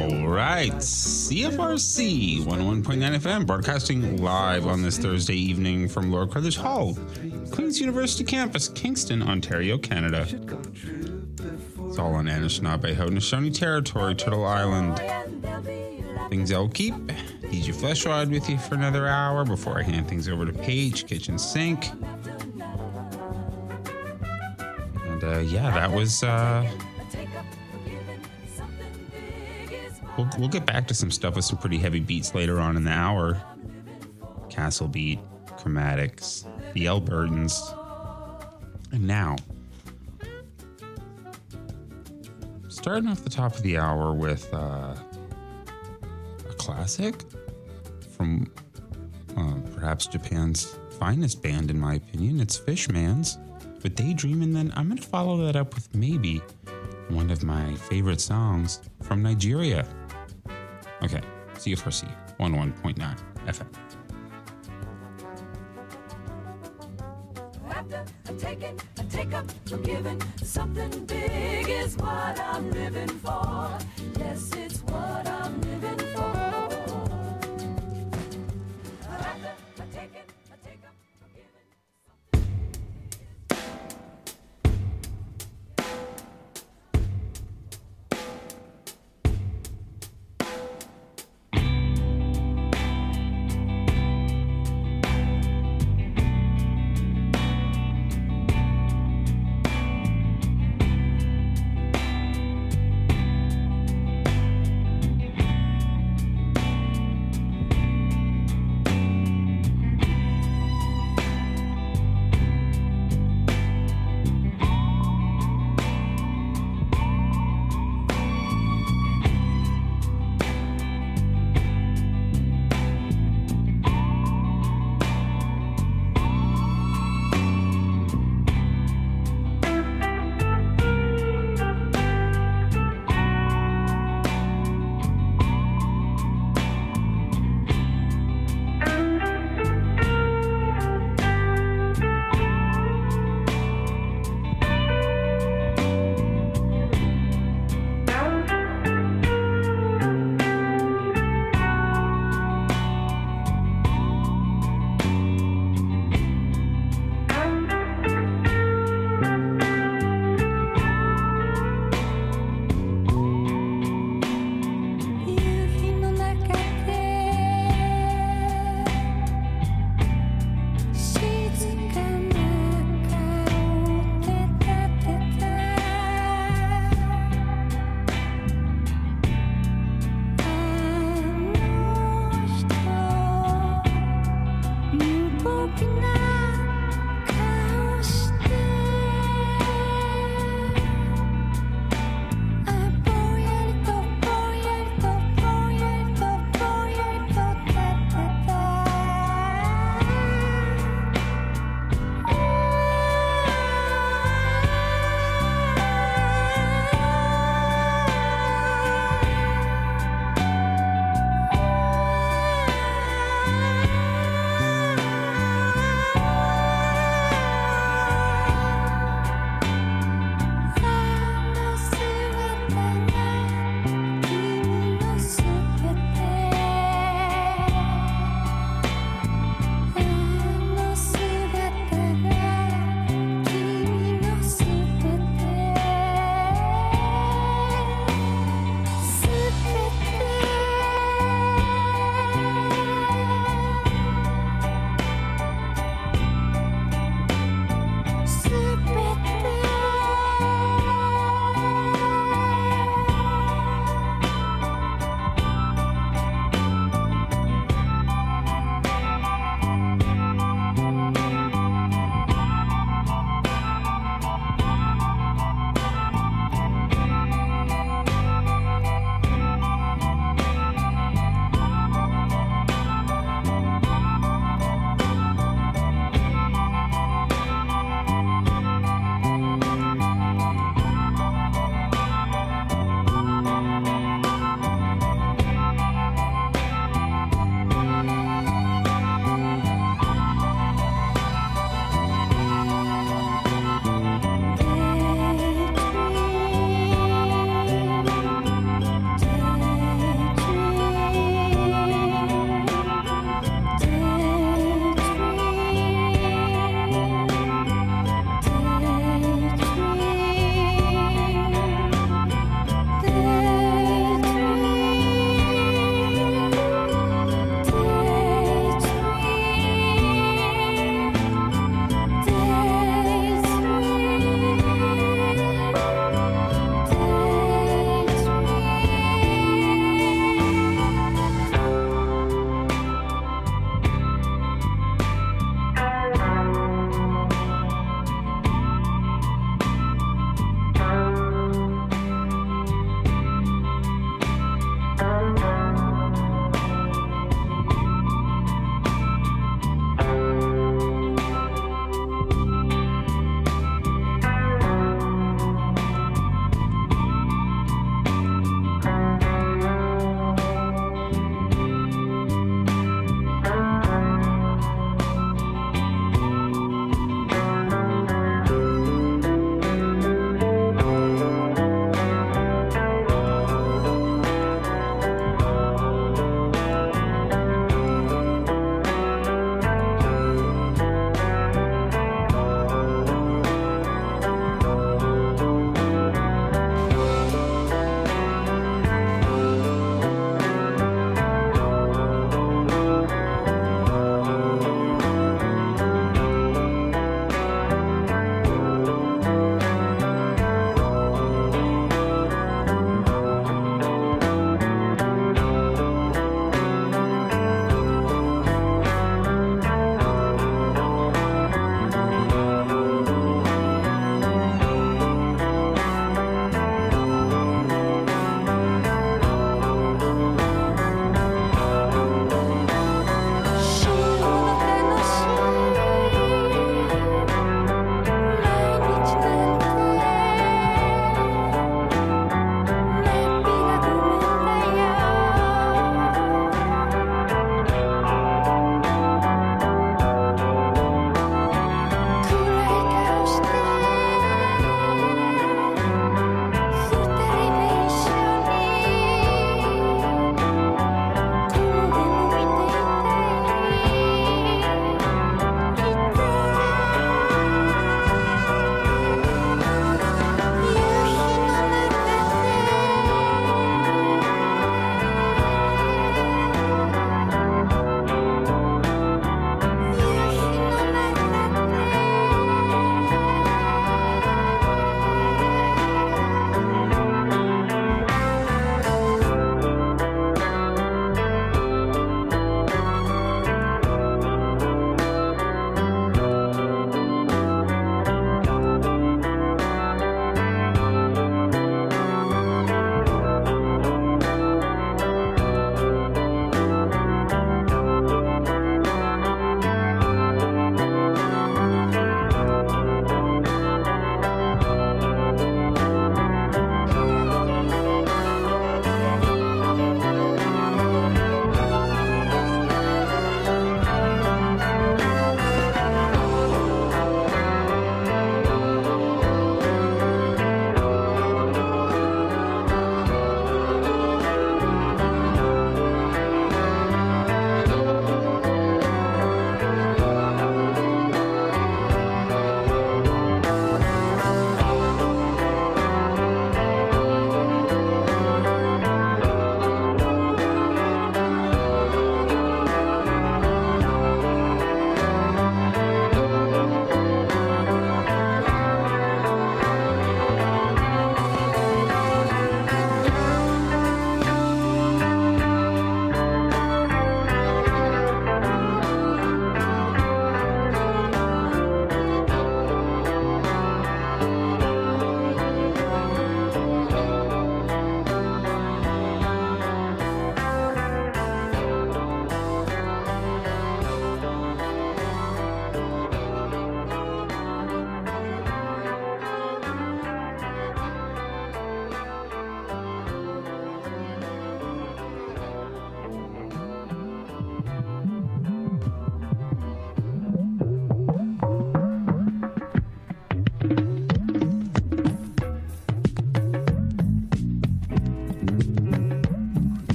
All right, CFRC 101.9 FM, broadcasting live on this Thursday evening from Lord Carruthers Hall, Queen's University campus, Kingston, Ontario, Canada. It's all on Anishinaabe, Haudenosaunee territory, Turtle Island. Things I'll keep. DJ Flesh Ride with you for another hour before I hand things over to Paige, Kitchen Sink. And that was... We'll get back to some stuff with some pretty heavy beats later on in the hour. Castle Beat, Chromatics, the Albertans. And now, starting off the top of the hour with a classic from perhaps Japan's finest band, in my opinion. It's Fishman's with Daydream, and then I'm going to follow that up with maybe one of my favorite songs from Nigeria. Okay, CFRC 101.9 FM. After I'm taken, I take up, I'm given. Something big is what I'm living for. Yes, it's what I'm living for. After I'm taken, I take up, I'm given.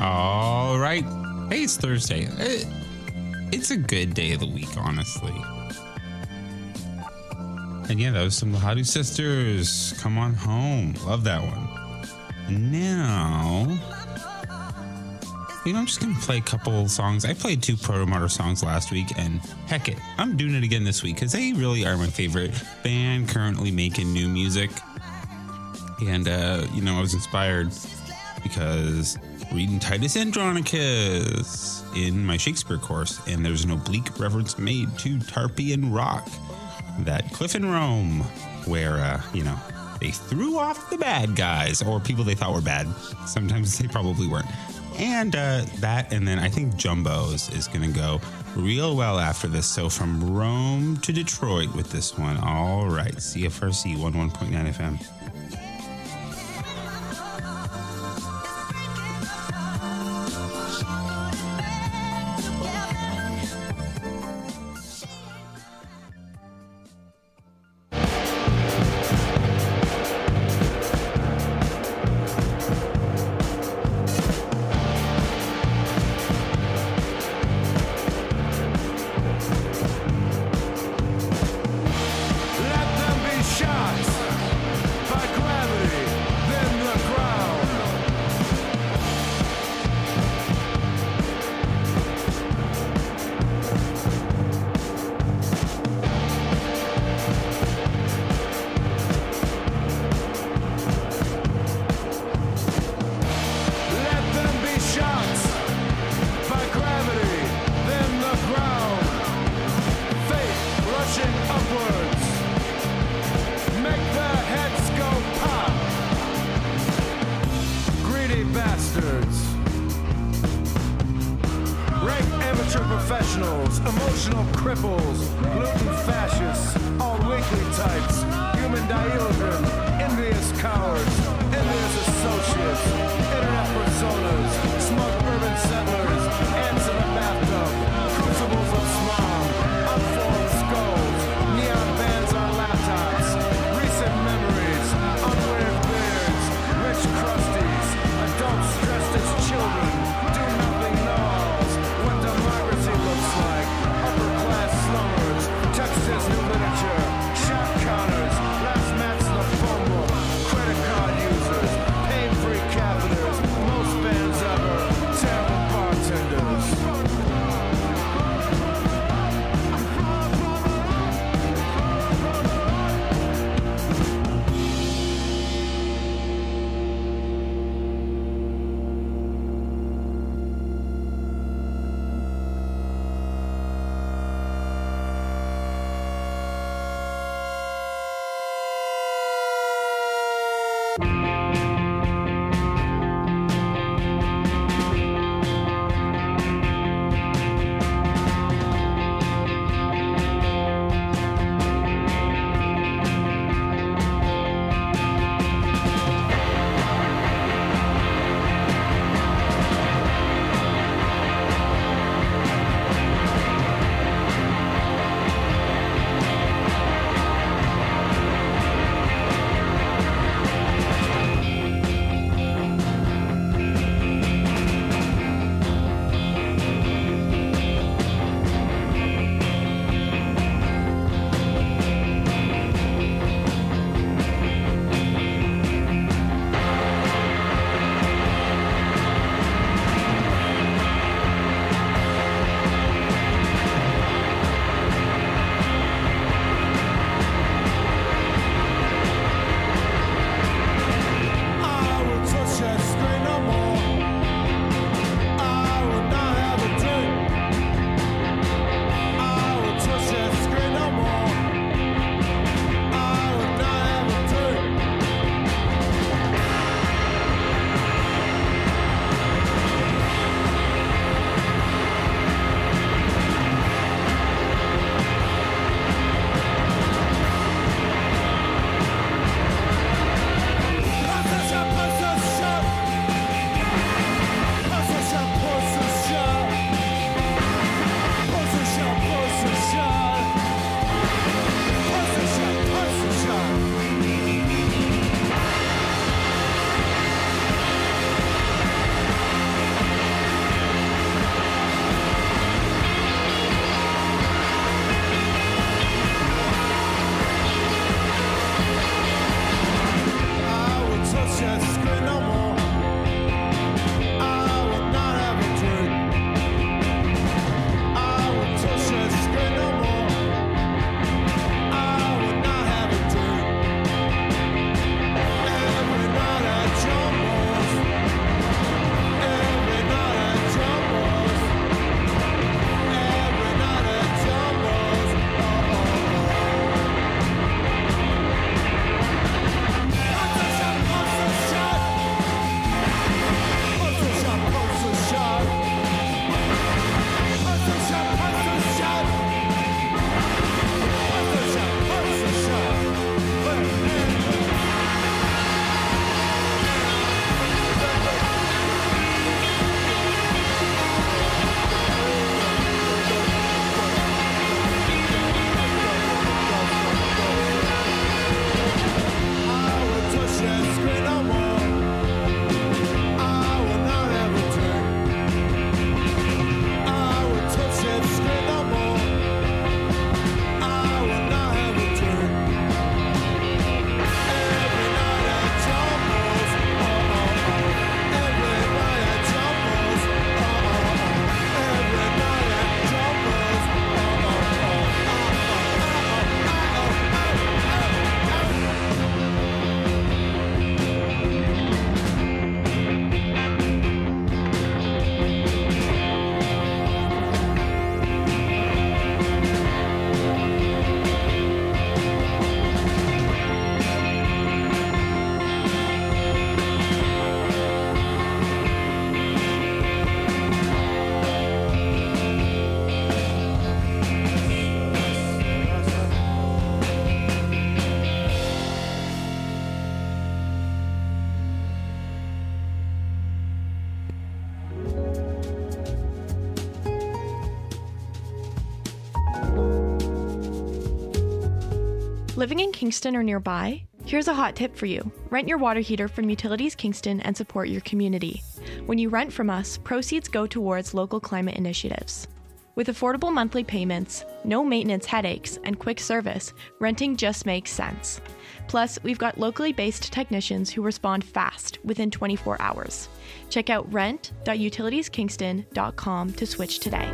All right. Hey, it's Thursday. It's a good day of the week, honestly. And yeah, that was some Lahadu Sisters. Come on home. Love that one. Now, I'm just going to play a couple songs. I played 2 Proto-Martyr songs last week, and heck it, I'm doing it again this week because they really are my favorite band currently making new music. And, I was inspired because reading Titus Andronicus in my Shakespeare course, and there's an oblique reference made to Tarpeian Rock, that cliff in Rome where, they threw off the bad guys or people they thought were bad. Sometimes they probably weren't. And that, and then I think Jumbo's is going to go real well after this. So from Rome to Detroit with this one. All right, CFRC 101.9 FM. Professionals, emotional cripples, gluten fascists, all weekly types, human diildren, envious cowards, envious associates, internet personas, smug urban settlers, ants in a bathtub, crucibles of smog, unformed skulls, neon bands on laptops, recent memories, unwear beards, rich crusties, adults dressed as children, do nothing know-alls, what democracy looks like, upper-class slummers, Texas new literature, shot counters, last match the phone book, credit card users, pain-free catheters, Living in Kingston or nearby? Here's a hot tip for you. Rent your water heater from Utilities Kingston and support your community. When you rent from us, proceeds go towards local climate initiatives. With affordable monthly payments, no maintenance headaches, and quick service, renting just makes sense. Plus, we've got locally based technicians who respond fast within 24 hours. Check out rent.utilitieskingston.com to switch today.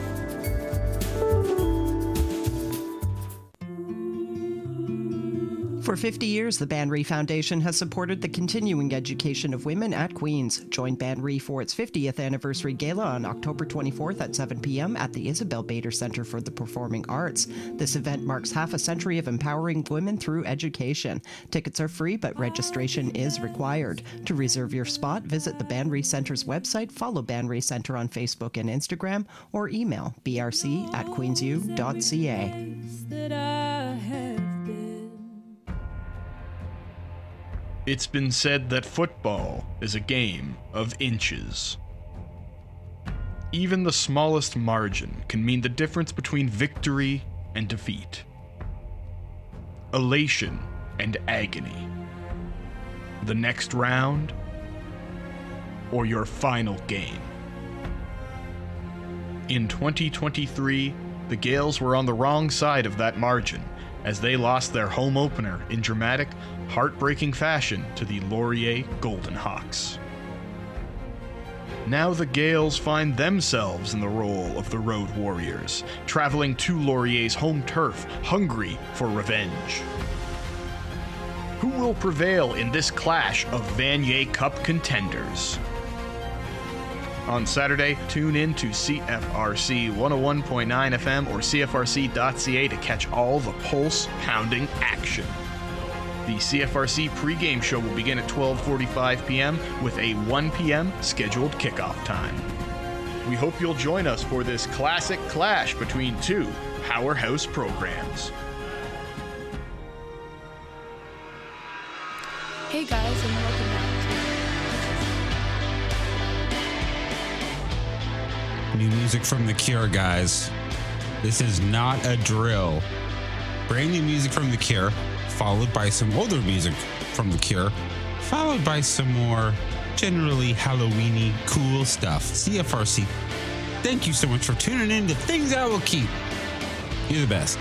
For 50 years, the Banri Foundation has supported the continuing education of women at Queen's. Join Banri for its 50th anniversary gala on October 24th at 7 p.m. at the Isabel Bader Centre for the Performing Arts. This event marks half a century of empowering women through education. Tickets are free, but registration is required. To reserve your spot, visit the Banri Centre's website, follow Banri Centre on Facebook and Instagram, or email brc@queensu.ca. It's been said that football is a game of inches. Even the smallest margin can mean the difference between victory and defeat, elation and agony, the next round, or your final game. In 2023, the Gales were on the wrong side of that margin as they lost their home opener in dramatic, heartbreaking fashion to the Laurier Golden Hawks. Now the Gales find themselves in the role of the Road Warriors, traveling to Laurier's home turf, hungry for revenge. Who will prevail in this clash of Vanier Cup contenders? On Saturday, tune in to CFRC 101.9 FM or CFRC.ca to catch all the pulse-pounding action. The CFRC pregame show will begin at 12:45 p.m. with a 1 p.m. scheduled kickoff time. We hope you'll join us for this classic clash between two powerhouse programs. Hey guys, and welcome back New music from The Cure, guys. This is not a drill. Brand new music from The Cure, followed by some older music from The Cure, followed by some more generally Halloween-y cool stuff. CFRC, thank you so much for tuning in to Things I Will Keep. You're the best.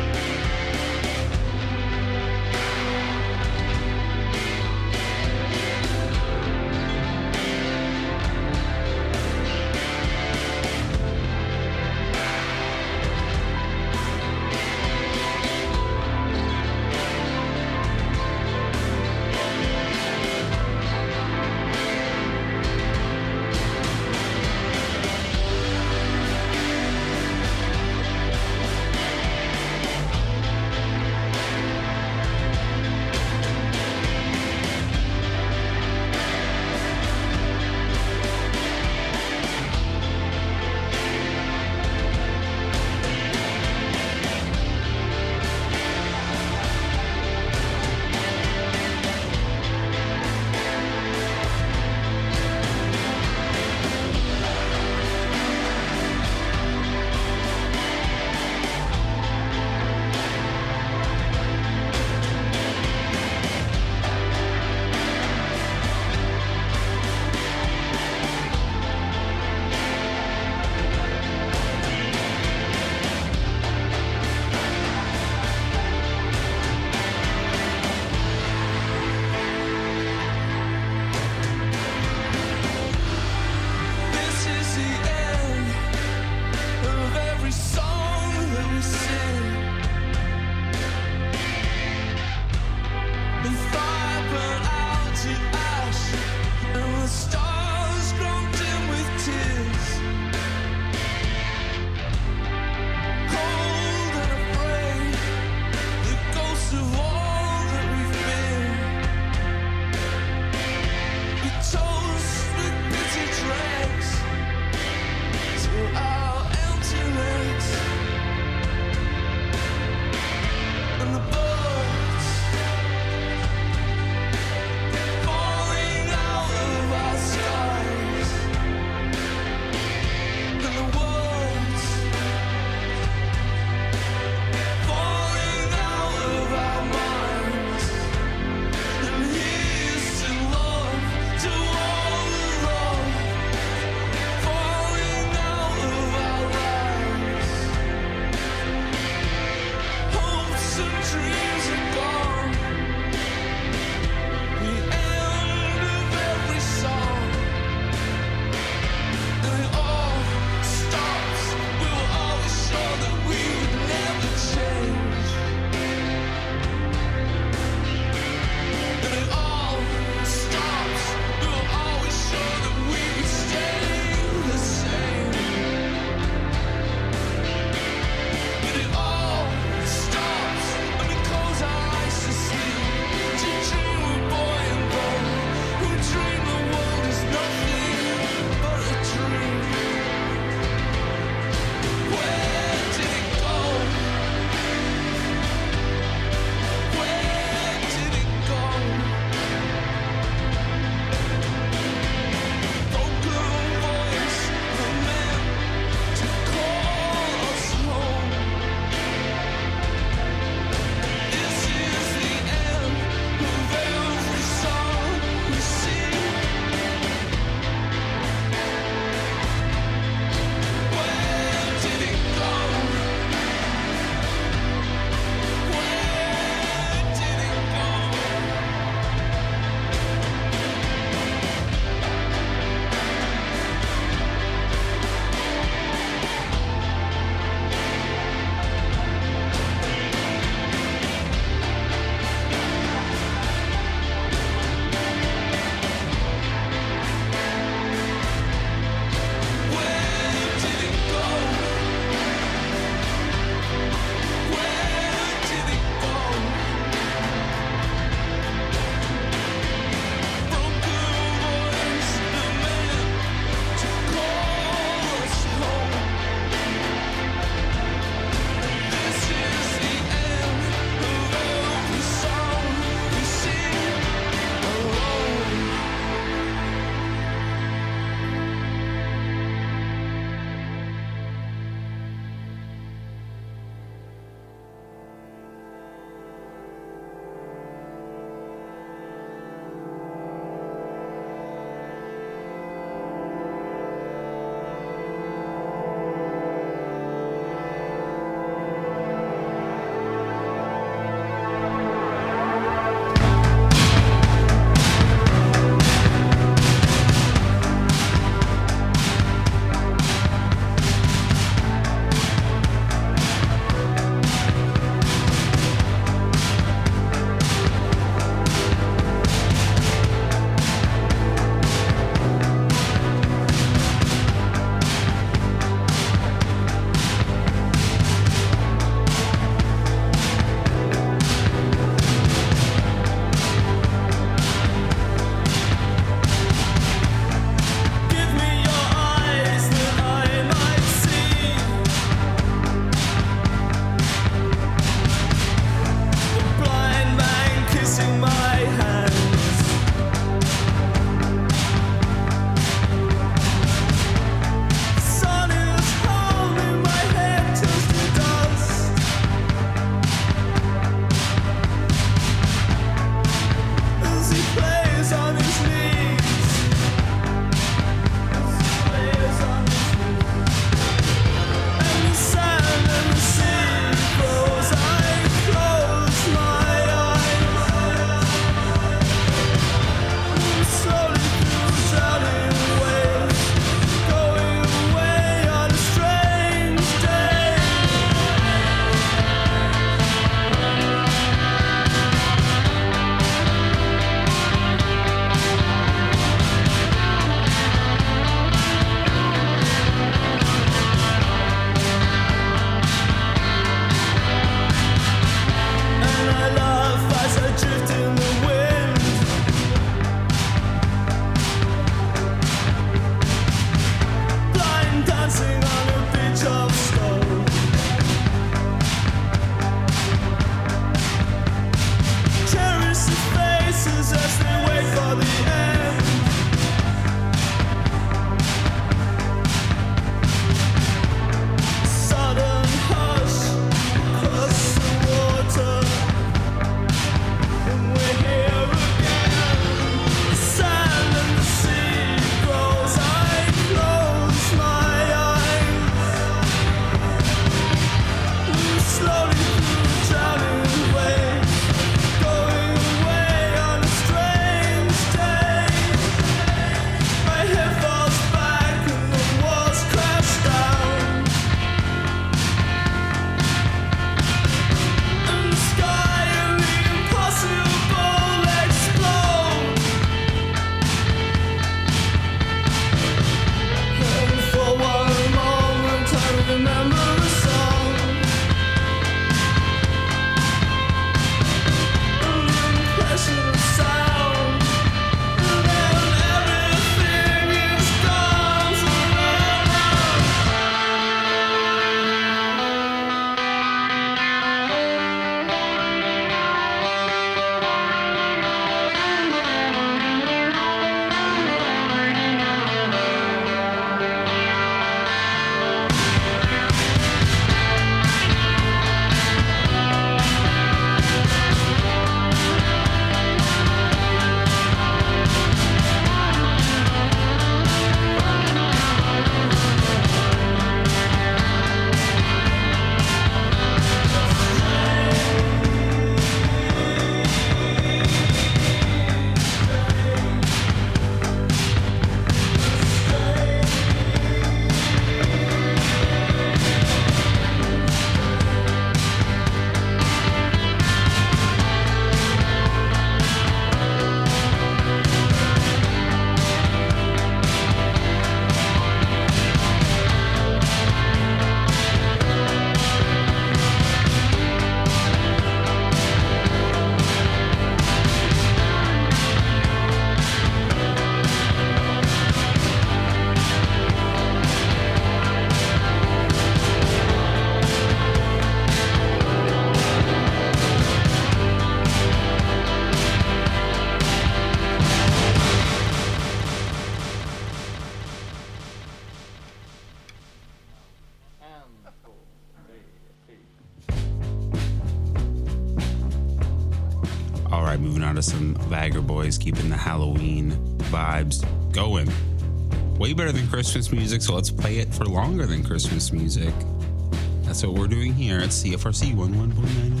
vibe, moving on to some Vagger Boys, keeping the Halloween vibes going. Way better than Christmas music, so let's play it for longer than Christmas music. That's what we're doing here at CFRC 101.9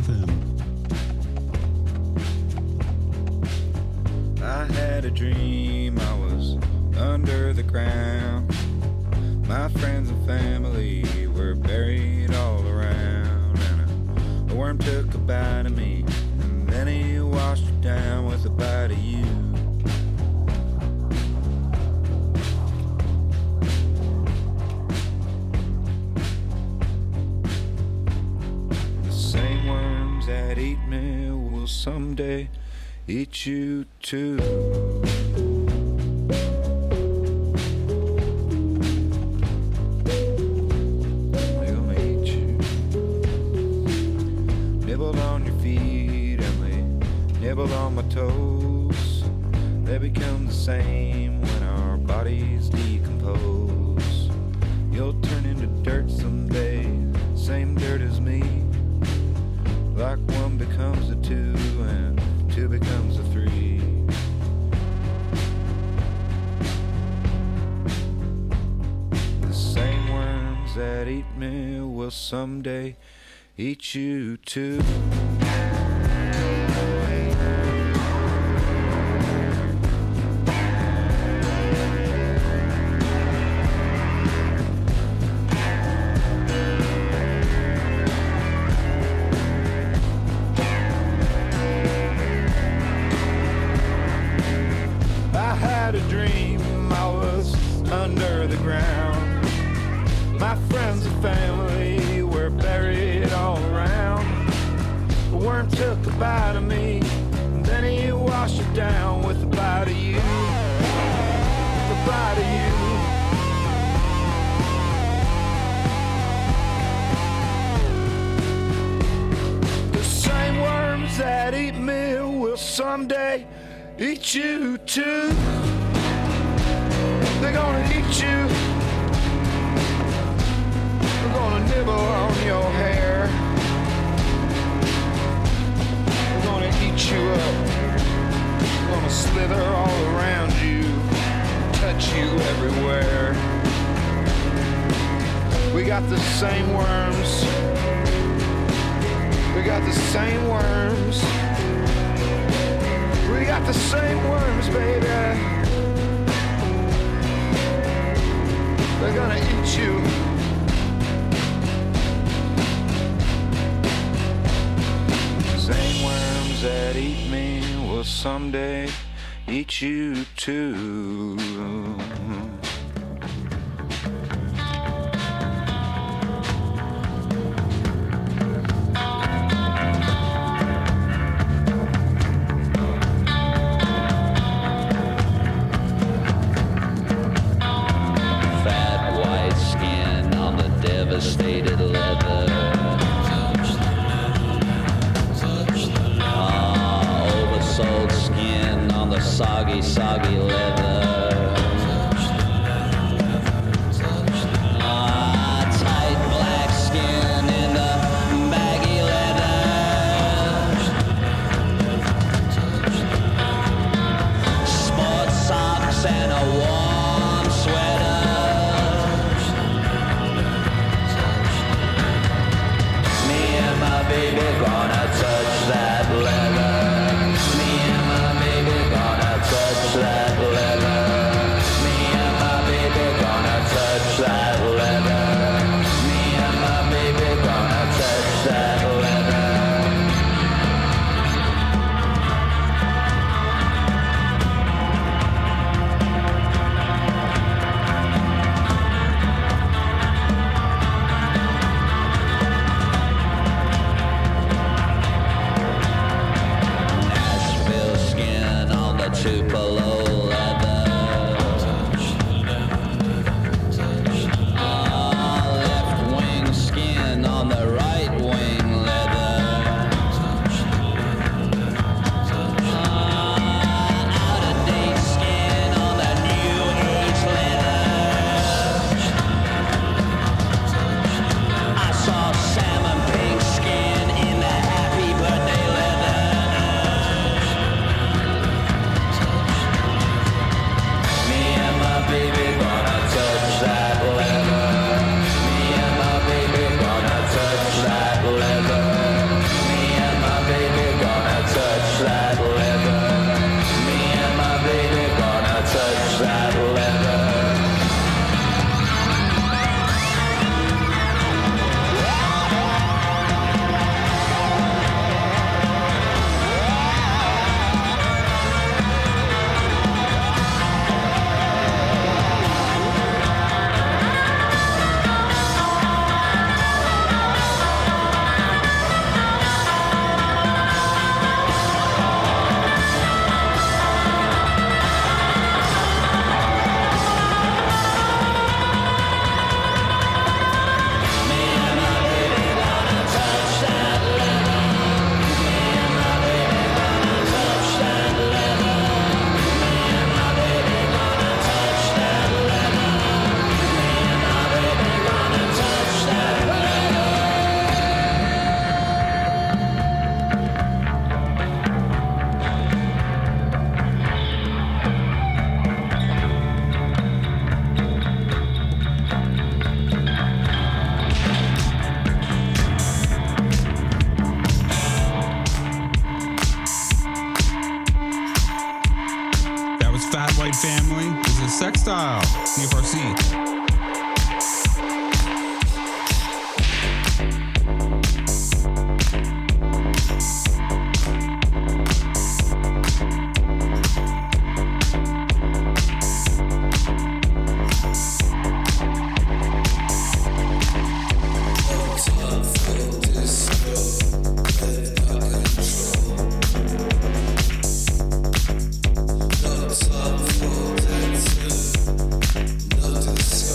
FM. I had a dream I was under the ground. My friends and family were buried all around. And a worm took a bite of me, and then he washed it down with a bite of you. The same worms that eat me will someday eat you too. They're gonna eat you. Nibbled on your feet and they nibbled on my toes. They become the same when our bodies decompose. You'll turn into dirt someday, same dirt as me. Like one becomes a two and two becomes a three. The same worms that eat me will someday eat you too. I had a dream I was under the ground. My friends and family were buried all around. A worm took a bite of me, and then he washed it down with a bite of you. A bite of you. The same worms that eat me will someday eat you too. They're gonna eat you. They're gonna nibble on your hair. They're gonna eat you up. They're gonna slither all around you, touch you everywhere. We got the same worms. We got the same worms. We got the same worms, baby. They're gonna eat you. Same worms that eat me will someday eat you too. Devastated leather. Oversold skin on the soggy leather. CFRC. Time for dancing, not to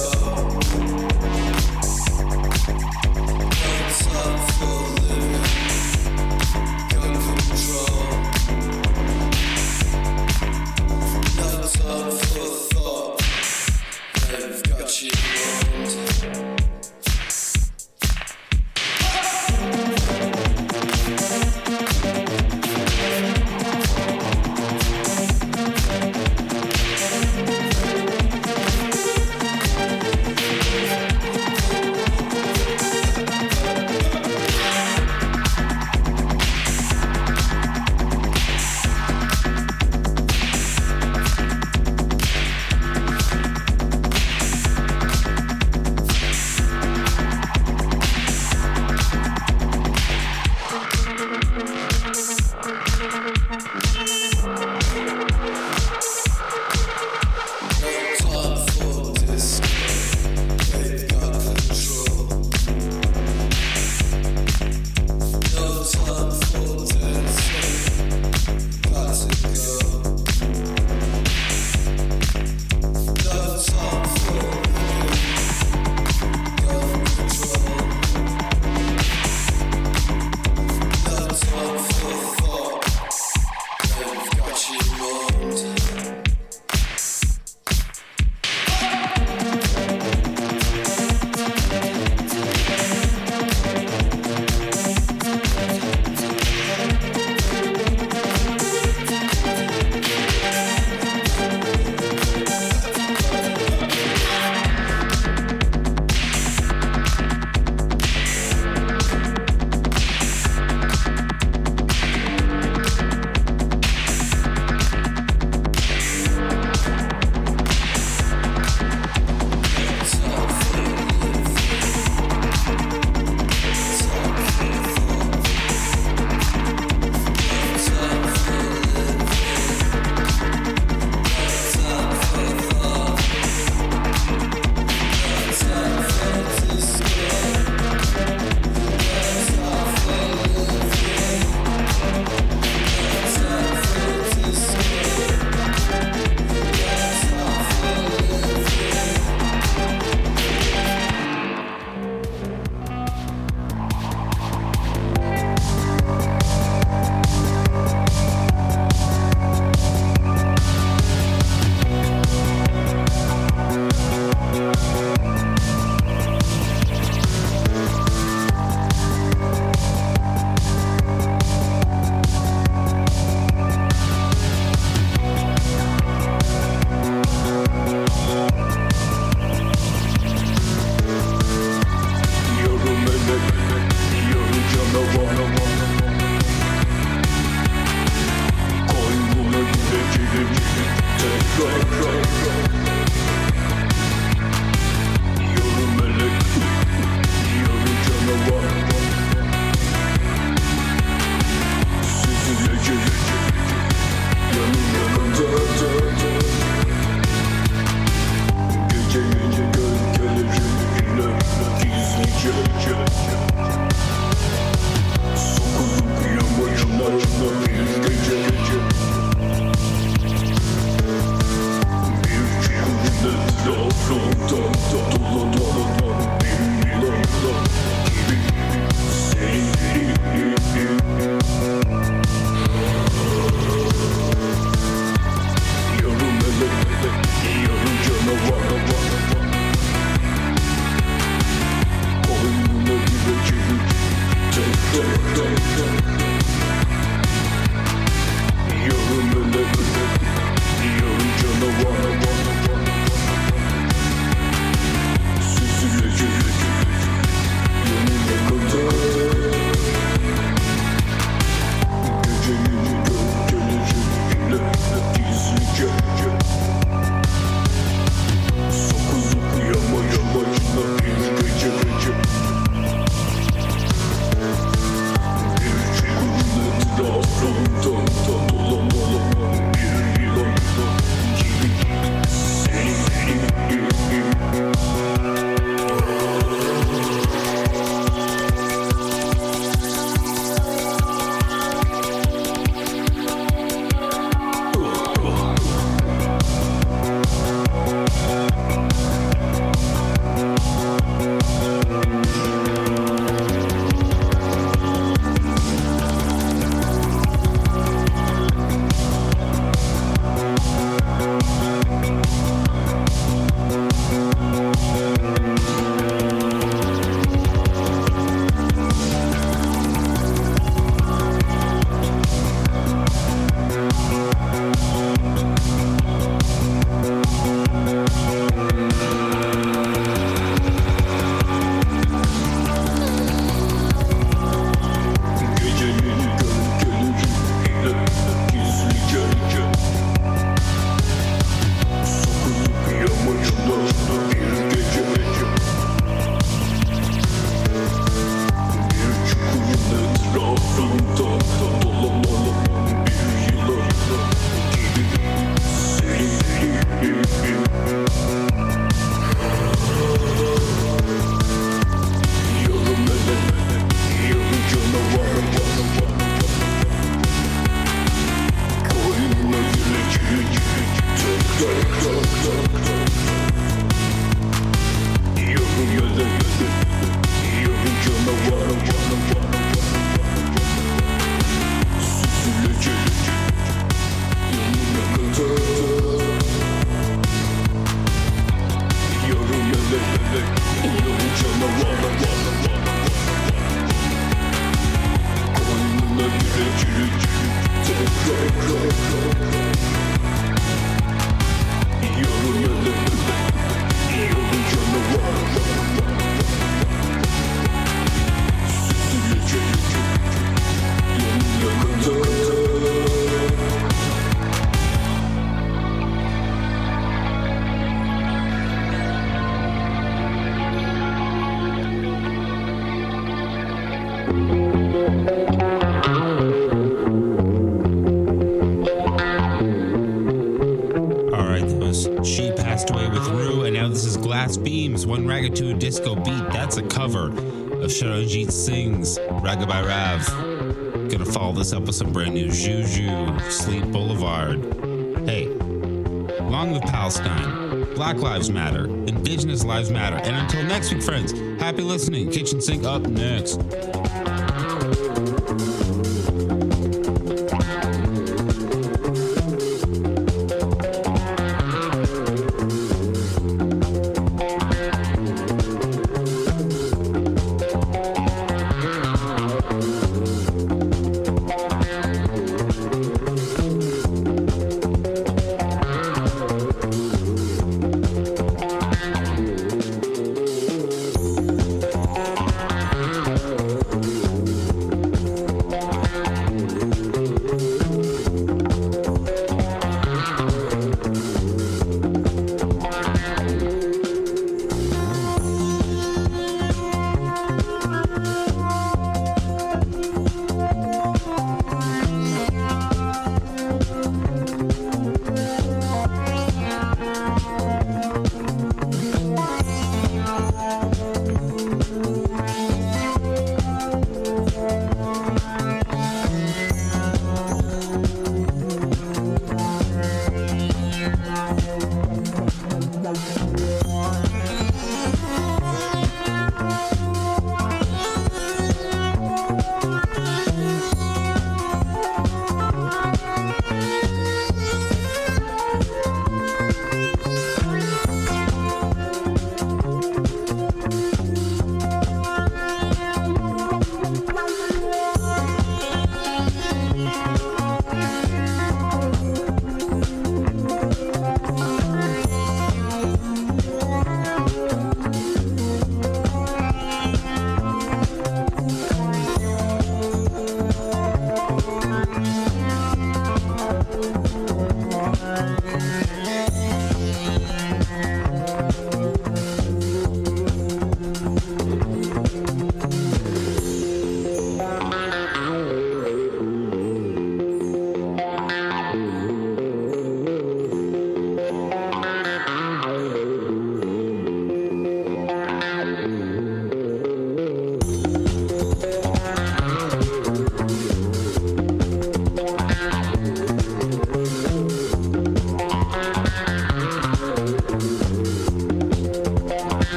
One Ragatoo disco beat. That's a cover of Sharanjit Singh's Ragabai Rav. Gonna follow this up with some brand new Juju, Sleep Boulevard. Hey, long live Palestine, Black Lives Matter, Indigenous Lives Matter, and until next week, friends, happy listening. Kitchen Sink up next.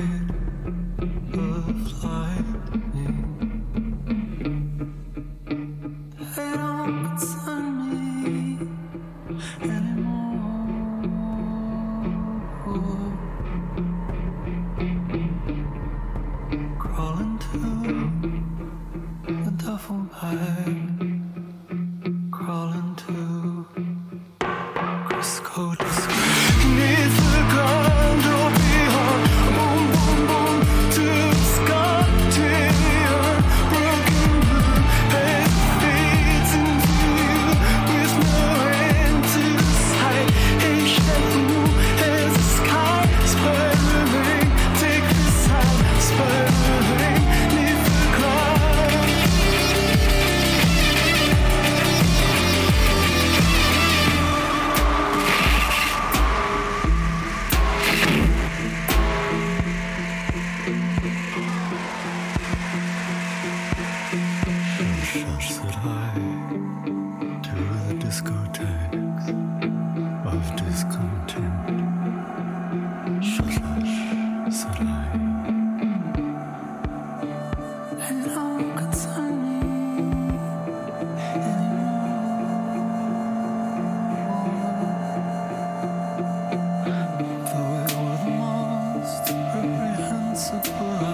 Though it were the most reprehensible